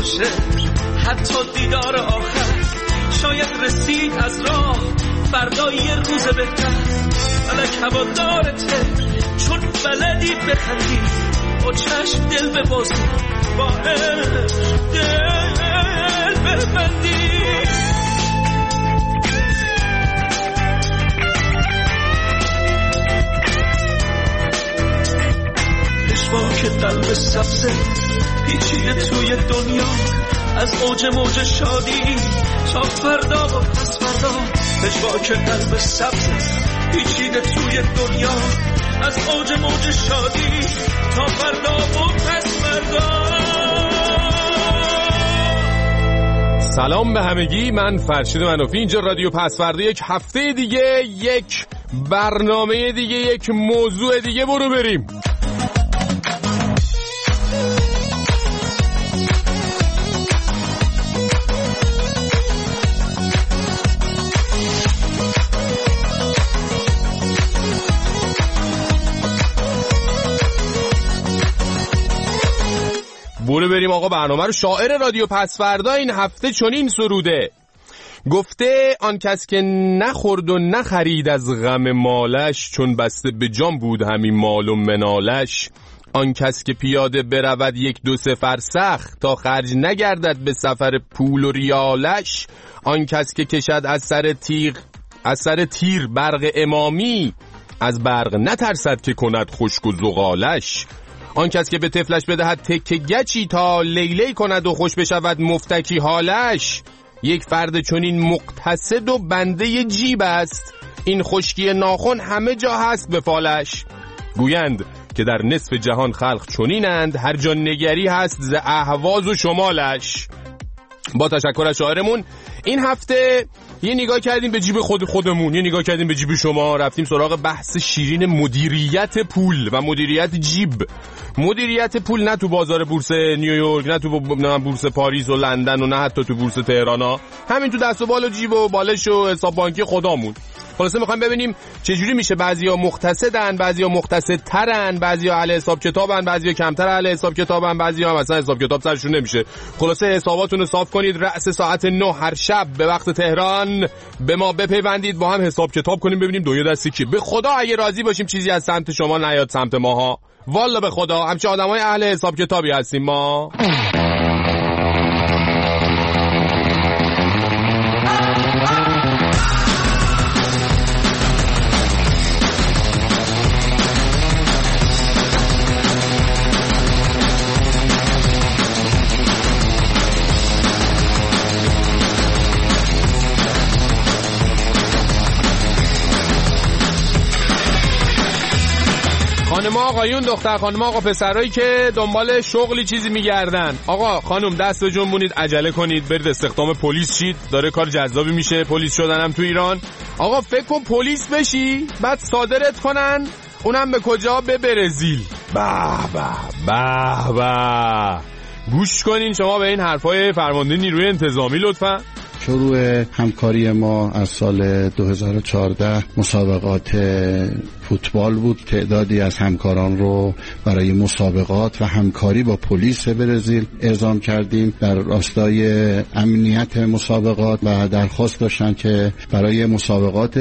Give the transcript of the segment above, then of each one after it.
باشه حتی دیدار آخر، شاید رسید از راه فردا یه روز بهتر. فلک هوادارته چون بلدی بخندی، با چشم دل ببازی، با عشق دل ببندی. پشواک قلب سبزه پیچیده توی دنیا، از اوج موج شادی تا فردا و پس فردا. پشواک قلب سبزه پیچیده توی دنیا، از اوج موج شادی تا فردا و پس فردا. سلام به همگی، من فرشید منافی، اینجا رادیو پسوردا. یک هفته دیگه، یک برنامه دیگه، یک موضوع دیگه. برو بریم. برو بریم آقا. برنامه رو شاعر رادیو پسوردا این هفته چنین سروده: گفته آن کس که نخورد و نخرید از غم مالش، چون بسته به جان بود همین مال و منالش. آن کس که پیاده برود یک دو سفر سخت، تا خرج نگردد به سفر پول و ریالش. آن کس که کشد از سر تیر برق امامی، از برق نترسد که کند خشک و زغالش. آن کس که به طفلش بدهد تکه گچی، تا لیلی کند و خوش بشود مفتکی حالش. یک فرد چنین مقتصد و بنده جیب است، این خشکی ناخن همه جا هست به فالش. گویند که در نصف جهان خلق چنینند، هر جا نگری هست ز اهواز و شمالش. با تشکر از شاعرمون این هفته یه نگاه کردیم به جیب خودمون، یه نگاه کردیم به جیب شما، رفتیم سراغ بحث شیرین مدیریت پول و مدیریت جیب. مدیریت پول نه تو بازار بورس نیویورک، نه تو بورس پاریس و لندن و نه حتی تو بورس تهران، همین تو دست و بال و جیب و بالش و حساب بانکی خودمون. خلاصه میخوایم ببینیم چجوری میشه بعضیا مقتصدن، بعضیا مقتصدترن، بعضیا اهل حساب کتابن، بعضیا کمتر اهل حساب کتابن، بعضیا مثلا حساب کتاب سرشون نمیشه. خلاصه حساباتون رو صاف کنید، رأس ساعت 9 هر شب به وقت تهران به ما بپیوندید، با هم حساب کتاب کنیم ببینیم دوی دستی کی. به خدا اگه راضی باشیم چیزی از سمت شما نیاد سمت ماها، والله به خدا همچه آدمای اهل حساب کتابی هستیم ما. خانم آقایون، دختر خانم آقا پسرایی که دنبال شغلی چیزی میگردن، آقا خانم دست جنبونید، عجله کنید، برید استخدام پلیس شید، داره کار جذابی میشه پلیس شدنم تو ایران. آقا فکر کن پلیس بشی بعد صادرت کنن، اونم به کجا؟ به برزیل. به به به به. گوش کنین شما به این حرفای فرمانده نیروی انتظامی لطفاً. شروع همکاری ما از سال 2014 مسابقات فوتبال بود. تعدادی از همکاران رو برای مسابقات و همکاری با پلیس برزیل اعزام کردیم در راستای امنیت مسابقات و درخواست داشتن که برای مسابقات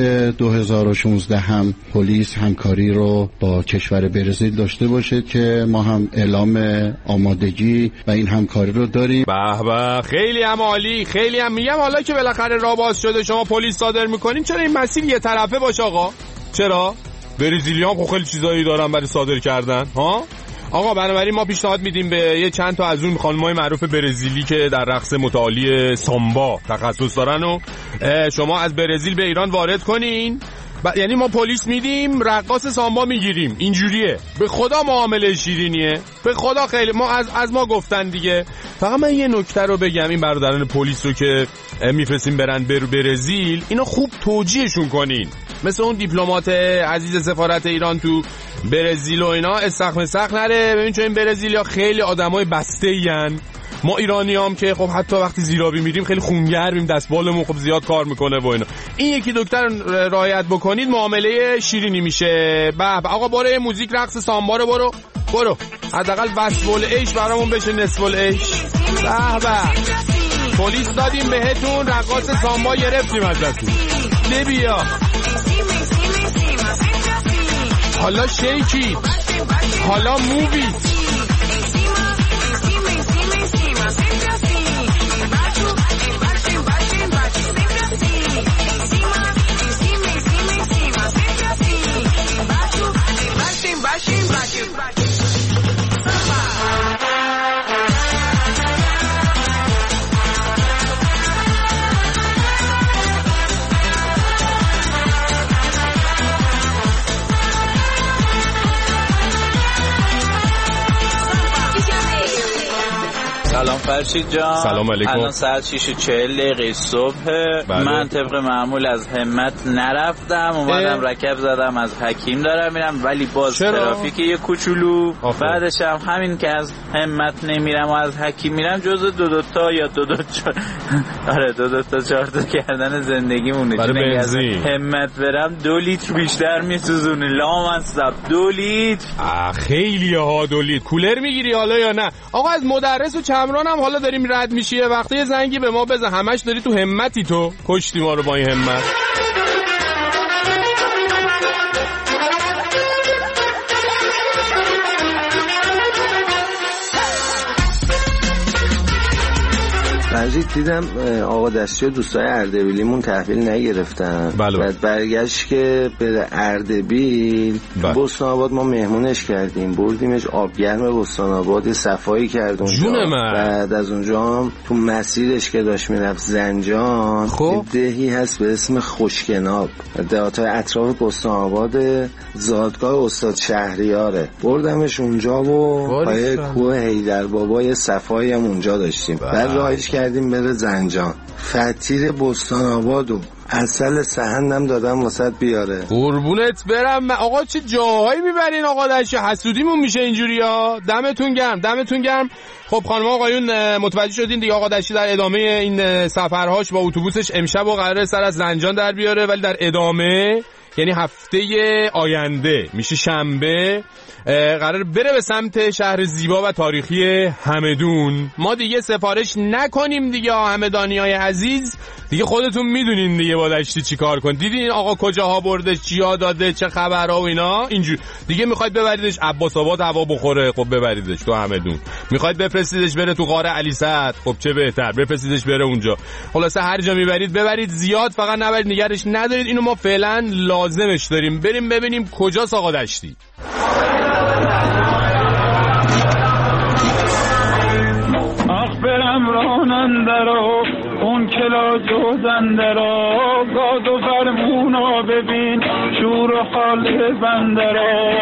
2016 هم پلیس همکاری رو با کشور برزیل داشته باشه که ما هم اعلام آمادگی و این همکاری رو داریم. به به، خیلی هم عالی، خیلی هم میگم. حالا که بالاخره راه باز شده شما پلیس صادر میکنین، چرا این مسیر یه طرفه باشه آقا؟ چرا؟ برزیلیان خب خیلی چیزایی دارن برای صادر کردن ها. آقا بنابراین ما پیشنهاد میدیم به یه چند تا از اون خانمای معروف برزیلی که در رقص متعالی سامبا تخصص دارن و شما از برزیل به ایران وارد کنین. یعنی ما پلیس میدیم، رقاص سامبا میگیریم. اینجوریه. به خدا معامله شیرینیه، به خدا. خیلی ما از ما گفتن دیگه. فقط من یه نکته رو بگم، این برادران پلیس رو که میفرستیم برن برزیل، اینا خوب توجیهشون کنین، مثل اون دیپلمات عزیز سفارت ایران تو برزیل و اینا استخ نره. ببین چون این برزیلیا خیلی آدمای بسته‌این، ما ایرانیام که خب حتی وقتی زیرابی میریم خیلی خونگرمیم، دستبالمون خب زیاد کار میکنه و اینا. این یکی دکتر رعایت بکنید معامله شیرینی میشه. به آقا برو موزیک رقص سامبا رو برو. برو حداقل وصف العیش برامون بشه نصف العیش. به به پلیس دادیم بهتون، رقاص سامبا گرفتیم ازتون. بیا حالا شیکی، حالا مووی. سلام فرشید جان. سلام علیکم. الان ساعت 6:40 صبح. من طبق معمول از همت نرفتم، اومدم رکب زدم از حکیم دارم میرم، ولی باز ترافیک یه کوچولو. بعدش هم همین که از همت نمیرم و از حکیم میرم جزء دو تا یا آره دو تا 4 تا کردن زندگیمونه. برای از همت برم 2 لیتر بیشتر میسوزونه لامصب. 2 لیتر خیلی ها. 2 لیتر کولر میگیری حالا یا نه؟ آقا از مدرس و چمران هم حالا داریم رد میشی، یه وقتی یه زنگی به ما بزن. همش داری تو همتی، تو کشتی ما رو با این همت. فرضی دیدم آقا دستی و دوستای اردبیلیمون تحویل نگرفتن. بعد برگشت که بره اردبیل. بستان آباد ما مهمونش کردیم، بردیمش آبگرم بستان آباد، صفایی کرد اونجا. بعد از اونجا هم تو مسیرش که داشت میرفت زنجان دهی هست به اسم خوشکناب، دهاتای اطراف بستان آباد، زادگاه استاد شهریاره. بردمش اونجا و پای کوه حیدر بابا یه صفایی هم اونجا داشتیم. بعد راهش کردیم بره زنجان. فتیر بستان آبادو اصل سهندم دادم واسط بیاره. قربونت برم. آقا چه جاهایی میبرین آقا دشت، حسودیمون میشه اینجوری ها. دمتون گرم، دمتون گرم. خب خانم آقایون متوجه شدین دیگه، آقا دشتی در ادامه این سفرهاش با اتوبوسش امشب و قراره سر از زنجان در بیاره، ولی در ادامه یعنی هفته آینده میشه شنبه قرار بره به سمت شهر زیبا و تاریخی همدون. ما دیگه سفارش نکنیم دیگه همدانیای عزیز، دیگه خودتون میدونین دیگه با دشتی چی کار کن. دیدین آقا کجاها برده، چیا داده، چه خبرها و اینا. اینجور دیگه میخواید ببریدش عباس آباد هوا بخوره، خب ببریدش تو همدون. میخواید بفرستیدش بره تو غار علی سعد، خب چه بهتر بفرستیدش بره اونجا. خلاصه هر جا میبرید ببرید، زیاد فقط نبرید، نگرش ندارید. اینو ما فعلا لازمش داریم. بریم ببینیم کجاست آقا دشتی. برم راننده را اون کلا جوزنده را، گاز و فرمونا ببین شور و خال بنده را.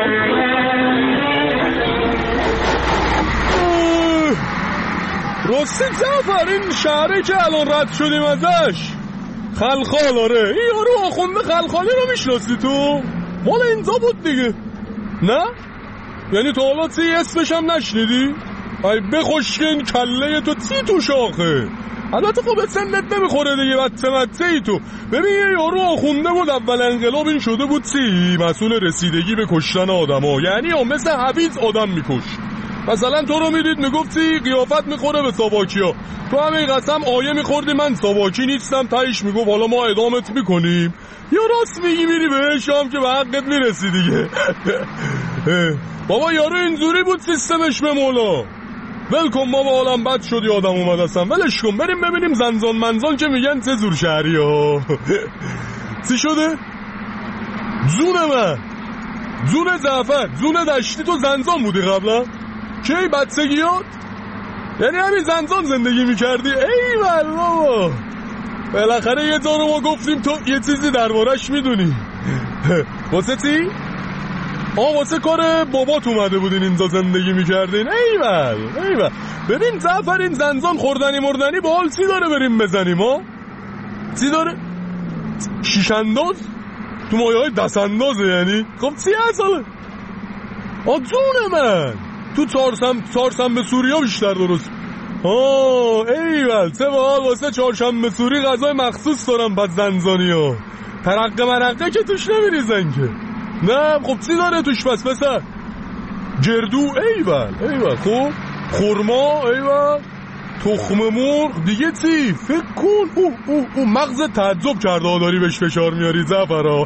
راستی زفر این شهره که الان رد شدیم ازش خلخال، آره این یارو آخونده خلخالی رو میشناسی تو؟ مال اینجا بود دیگه نه؟ یعنی تو حالا تی اسمش هم نشنیدی؟ ای بخشکن کله تو تی تو شاخه. البته خب سنت نمیخوره دیگه، بطه ای تو. ببین یه یارو آخونده بود اول انقلاب این شده بود تی مسئول رسیدگی به کشتن آدم ها، یعنی هم مثل حبیز آدم میکش. مثلا تو رو میدید میگفتی قیافت میخوره به ساواکی ها، تو همه قسم آیه میخوردی من ساواکی نیستم، تایش میگفت حالا ما ادامت میکنیم. یا راست میگی میری بهش هم که به حقت میرسی دیگه. بابا یارو اینجوری بود سیستمش به مولا. ولکن ما با عالم بد شد یادم اومد اصلا، ولش کن بریم ببینیم زنزان منزان که میگن چه زور شهری ها. چی شده؟ جون من، جون زعفر، جون دشتی تو زنزان بودی قبلا؟ کی بچگیات؟ یعنی همین زنزان زندگی میکردی؟ ایول بابا، بالاخره یه جا رو ما گفتیم تو یه چیزی دربارش میدونی. واسه چی؟ واسه کار بابات اومده بودین اینجا زندگی میکردین. ایول. ببین زعفر این زنزان خوردنی مردنی با حال چی داره بریم بزنیم ها؟ چی داره؟ شیش انداز؟ تو مایه های دست اندازه یعنی؟ خب چی هست حالا؟ جون من تو چهارشنبه سوریا بیشتر درست. ایول چه باحال، واسه چهارشنبه سوری غذای مخصوص دارم بعد زنزانی ها. ترقه مرقه که توش نمیریزن که. نه خب چی داره توش پس پسر؟ گردو ایول خب خرما ایول تخم مرغ دیگه چی؟ فکر کن او مغز تعجب کرده داری بهش فشار میاری زفرا.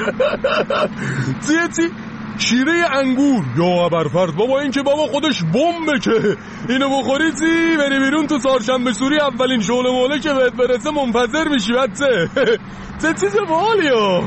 چی؟ شیره انگور یا ابرفرد بابا، این که بابا خودش بمبه که اینو بخوری چی؟ بری بیرون تو چهارشنبه سوری اولین شغل موله که بهت برسه منفجر میشی. بچه چه چیز باحالی ها.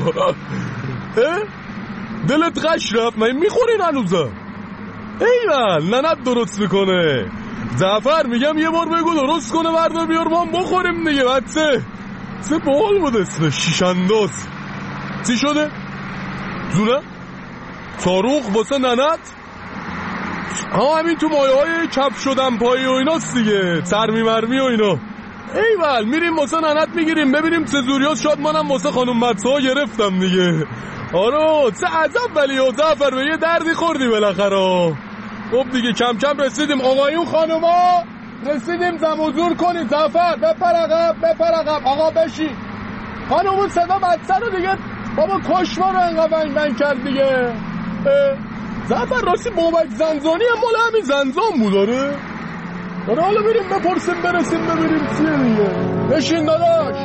دلت قش رفت؟ من میخورین هنوزا؟ ایول ننت درست میکنه. زعفر میگم یه بار بگو درست کنه بردار بیار ما هم بخوریم دیگه. بچه چه باحال بود اسمه، شیش انداز. چی شده؟ زونه؟ صاروخ واسه ننت؟ همین تو مایه های کپ شدن پایی و ایناست دیگه، ترمی مرمی و اینا. ایول میریم واسه ننت میگیریم ببینیم چه زوریاست. شاید منم واسه خانم مدسه ها گرفتم دیگه. آره چه عجب ولی و زعفر به یه دردی خوردی بالاخره. خب دیگه کم کم رسیدیم. آقایون خانوما رسیدیم، زم و زور کنید. زعفر بپر عقب آقا بشی. خانومون صدا مدسه رو دیگه بابا کشما رو انقدر بنگ کرد دیگه. زعفر راستی بابک زنجانی هم مال همین زنجان بود داره. حالا بریم بپرسیم برسیم ببینیم چیه دیگه. بشین داداش.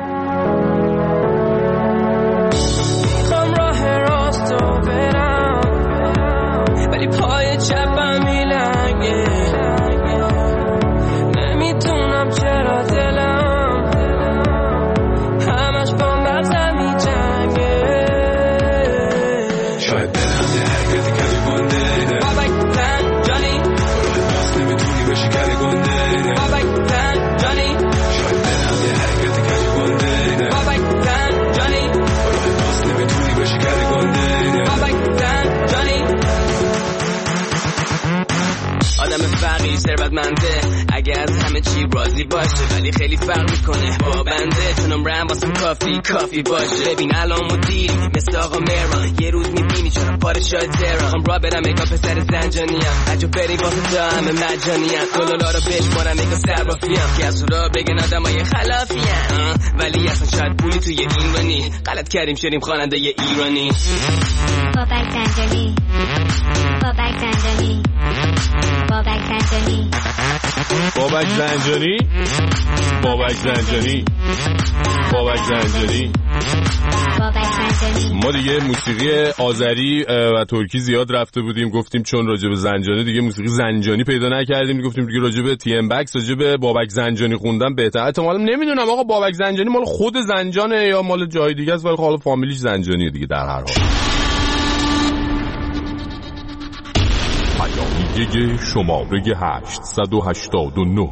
خم راه راستو برم ولی پای چپم میلنگه، نمیتونم چرا دلم همش با مغزم میجنگه. شاید دلم یه حرکتی کمی گنده بابک زنجانی، باز نمیتونی بشی کلی گنده بابک زنجانی. شاید دلم یه حرکتی کمی گنده بابک زنجانی، باز نمیتونی بشی کلی گنده بابک زنجانی. آدم فقیر ثروتمنده اگه از همه چی راضی باشه، ولی خیلی فرق میکنه با بنده. چونم رم واسم کافی باشه. ببین الان مدیری مثل آقا مهران، یه روز میبینی چرا پادشاه تهران. خم را برم اگه پسر زنجانیم، عجب بریم واسه تا همه مجانیم. دلالا رو بشمارم اگه صرافیم، که از را بگن آدم های خلافیم، ولی اصلا شاید پولی توی ایرانی. غلط کردیم شدیم خواننده ایرانی. بابک زنجانی، بابک زنجانی، بابک زنجانی، بابک زنجانی، بابک زنجانی، بابک زنجانی. ما دیگه موسیقی آذری و ترکی زیاد رفته بودیم، گفتیم چون راجع به زنجانی دیگه موسیقی زنجانی پیدا نکردیم، گفتیم دیگه راجع به تی ام بکس راجع به بابک زنجانی خوندن بهتره. احتمالاً نمیدونم آقا بابک زنجانی مال خود زنجانه یا مال جای دیگه است، ولی حالا فامیلیش زنجانیه دیگه. در هر حال پیامیه شماره 889.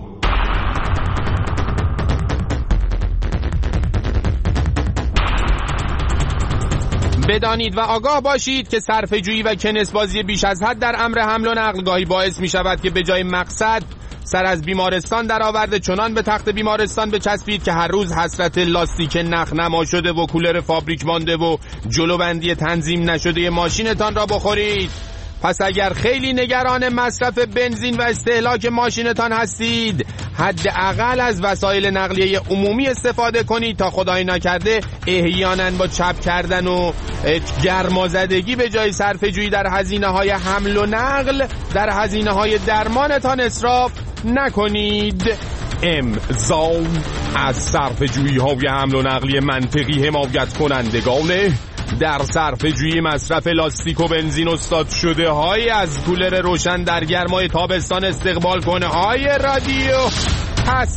بدانید و آگاه باشید که صرفه‌جویی و کنسبازی بیش از حد در امر حمل و نقل گاهی باعث می شود که به جای مقصد سر از بیمارستان درآورده چنان به تخت بیمارستان بچسبید که هر روز حسرت لاستیک نخنما شده و کولر فابریک مانده و جلوبندی تنظیم نشده ماشینتان را بخورید. پس اگر خیلی نگران مصرف بنزین و استهلاک ماشینتان هستید، حداقل از وسایل نقلیه عمومی استفاده کنید تا خدای نکرده احیانا با چپ کردن و گرمازدگی به جای صرفه‌جویی در هزینه‌های حمل و نقل در هزینه‌های درمانتان اسراف نکنید. امضا از صرفه‌جویی‌های حمل و نقلی منطقی حمایت کنندگان در صرفه‌جویی مصرف لاستیک و بنزین استاد شده های از کولر روشن در گرمای تابستان استقبال کنه های رادیو پس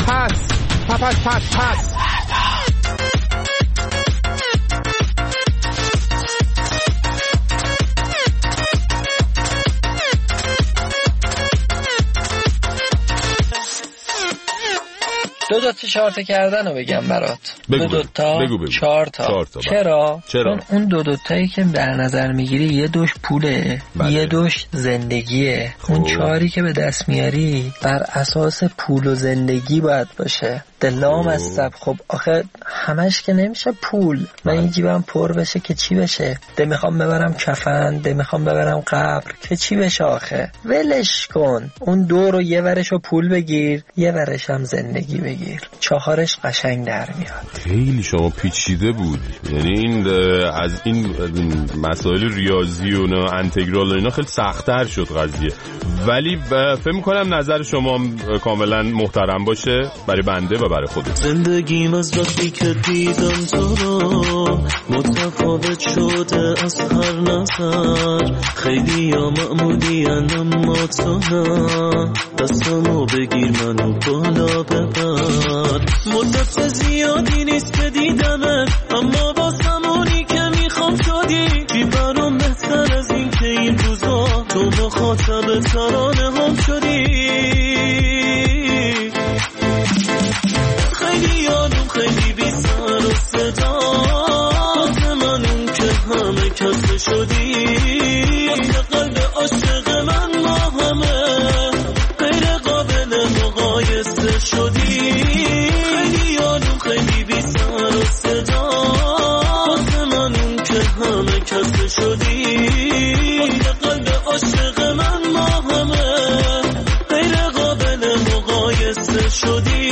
دو تا چهار تا کردن رو بگم برات. دو تا چهار تا. چرا؟ چون اون دو تایی که در نظر میگیری یه دوش پوله، یه دوش زندگیه. اون چهاری که به دست میاری بر اساس پول و زندگی باید باشه. لام از خب آخه همش که نمیشه پول. من این جیبم پر بشه که چی بشه؟ ده میخوام ببرم کفن، ده میخوام ببرم قبر که چی بشه آخه؟ ولش کن. اون 2 رو یه ورشو پول بگیر، یه ورش هم زندگی بگیر، 4 قشنگ در میاد. خیلی شما پیچیده بود. یعنی این از این مسائل ریاضی و انتگرال و اینا خیلی سخت‌تر شد قضیه، ولی فکر می‌کنم نظر شما کاملا محترم باشه برای بنده و برای خودت. زندگیم از وقتی که دیدم تو رو متفاوت شده از هر نظر. خیلی یا معمولی اما تو نه، دستمو بگیر منو بالا ببر. مدت زیادی نیست که دیدمت، اما واسم اونی که میخوام شدی. چی برام بهتر از این که این روزا تو مخاطب ترانه هم شدی. خیلی یادم خیلی بی سر و صدا، من اون که همه کس شدی. قلب عاشق من ما همه غیر قابل مقایسه شدی. خیلی یادم خیلی بی سر و صدا، من اون که همه کس شدی. قلب عاشق من ما همه غیر قابل مقایسه شدی.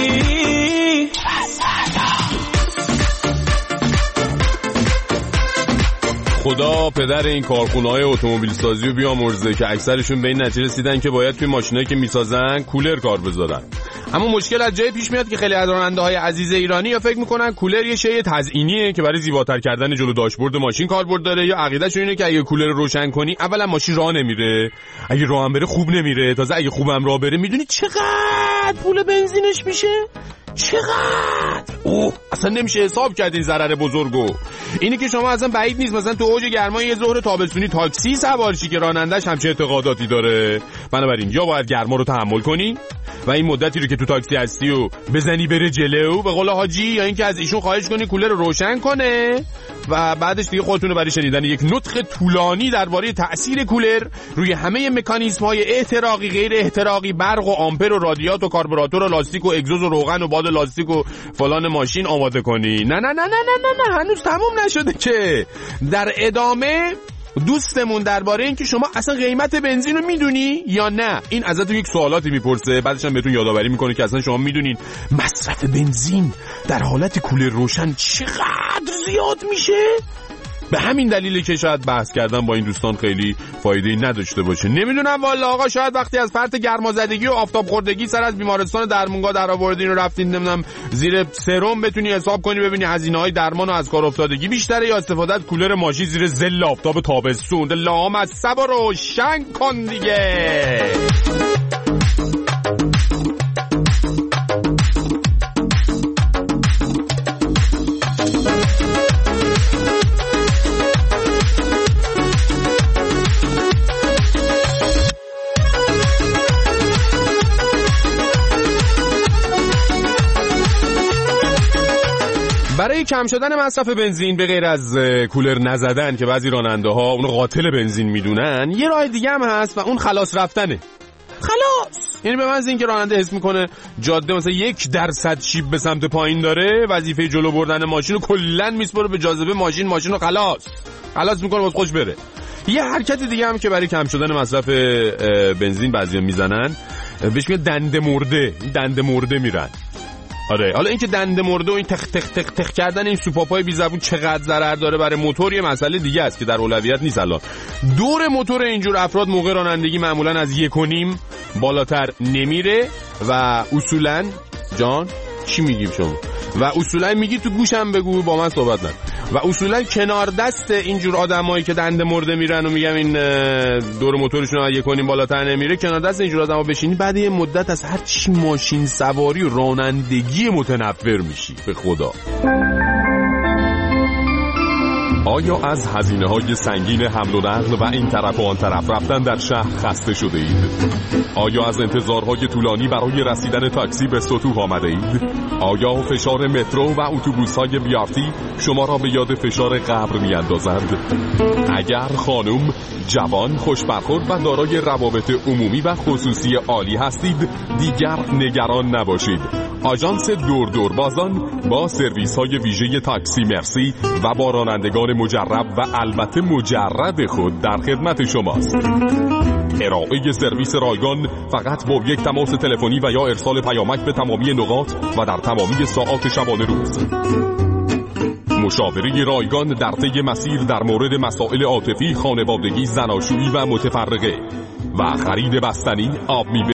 خدا پدر این کارخونه‌های اتومبیل سازی رو بیامرزه که اکثرشون به این نتیجه رسیدن که باید توی ماشینایی که میسازن کولر کار بذارن. اما مشکل از جای پیش میاد که خیلی از راننده‌های عزیز ایرانی یا فکر میکنن کولر یه شی تزئینیه که برای زیباتر کردن جلو داشبورد ماشین کاربرد داره، یا عقیده‌شون اینه که اگه کولر رو روشن کنی اولا ماشین راه نمیره، اگه راه هم بره خوب نمیره، تازه اگه خوبم راه بره میدونی چقدر پول بنزینش میشه؟ چقدر؟ اوه اصلا نمیشه حساب کرد این ضرر بزرگو. اینی که شما اصلا بعید نیست مثلا تو اوج گرمای یه ظهر تابستونی تاکسی سوار شی که رانندش همچه اعتقاداتی داره. بنابراین یا باید گرما رو تحمل کنی و این مدتی رو که تو تاکسی هستی و بزنی بره جلو به قول حاجی، یا اینکه از ایشون خواهش کنی کولر رو روشن کنه و بعدش دیگه خودتون رو برای شنیدن یک نطق طولانی درباره تأثیر کولر روی همه مکانیزم‌های احتراقی غیر احتراقی، برق و آمپر و رادیات و کاربراتور و لاستیک و اگزوز و روغن و باد لاستیک و فلان ماشین آماده کنی. نه نه نه نه نه نه هنوز تموم نشده که. در ادامه دوستمون درباره این که شما اصلا قیمت بنزین رو میدونی یا نه، این ازتون یک سوالاتی میپرسه، بعدش هم بهتون یادآوری میکنه که اصلا شما میدونین مصرف بنزین در حالت کولر روشن چقدر زیاد میشه. به همین دلیله که شاید بحث کردن با این دوستان خیلی فایده‌ای نداشته باشه. نمیدونم والا آقا، شاید وقتی از فرط گرمازدگی و آفتاب خوردگی سر از بیمارستان درمونگاه در آوردین و رفتین نمیدونم زیر سرم بتونی حساب کنی ببینی هزینه‌های درمان و از کار افتادگی بیشتره، یا استفاده از کولر ماشین زیر ظل آفتاب تابستون. لام از صبر رو روشن کن دیگه. برای کم شدن مصرف بنزین به غیر از کولر نزدن که بعضی راننده‌ها اونو قاتل بنزین میدونن، یه راه دیگه هم هست و اون خلاص رفتنه. خلاص یعنی به محض اینکه راننده حس میکنه جاده مثلا 1% شیب به سمت پایین داره، وظیفه جلو بردن ماشین رو کلا میسپره به جاذبه ماشین رو خلاص میکنه واسه خوش بره. یه حرکت دیگه هم که برای کم شدن مصرف بنزین بعضیا میزنن بهش میگن دنده مرده میرن. آره، حالا اینکه دنده مرده و این تخ تخ تخ تخ کردن این سوپاپای بی زبون چقدر ضرر داره برای موتور یه مسئله دیگه است که در اولویت نیست. الان دور موتور اینجور افراد موقع رانندگی معمولا از 1.5 بالاتر نمیره و اصولا جان چی میگیم شما؟ و اصولا میگی تو گوشم بگو، با من صحبت نکن. و اصولا کنار دست اینجور آدمایی که دنده مرده میرن و میگم این دور موتورشون از 1.5 بالاتر نمیره، کنار دست اینجور آدما بشینی بعد یه مدت از هر چی ماشین سواری و رانندگی متنفر میشی به خدا. آیا از هزینه‌های سنگین حمل و نقل و این طرف و آن طرف رفتن در شهر خسته شده اید؟ آیا از انتظارهای طولانی برای رسیدن تاکسی به سطوح آمده اید؟ آیا فشار مترو و اتوبوس‌های بیارتی شما را به یاد فشار قبر می‌اندازند؟ اگر خانم، جوان، خوشبرخورد و دارای روابط عمومی و خصوصی عالی هستید، دیگر نگران نباشید. آژانس دور بازان با سرویس‌های ویژه تاکسی مرسی و با رانندگان مجرب و البته مجرد خود در خدمت شماست. ارائه سرویس رایگان فقط با یک تماس تلفنی و یا ارسال پیامک به تمامی نقاط و در تمامی ساعات شبانه روز. مشاوره رایگان در طی مسیر در مورد مسائل عاطفی، خانوادگی، زناشویی و متفرقه و خرید بستنی، آب میوه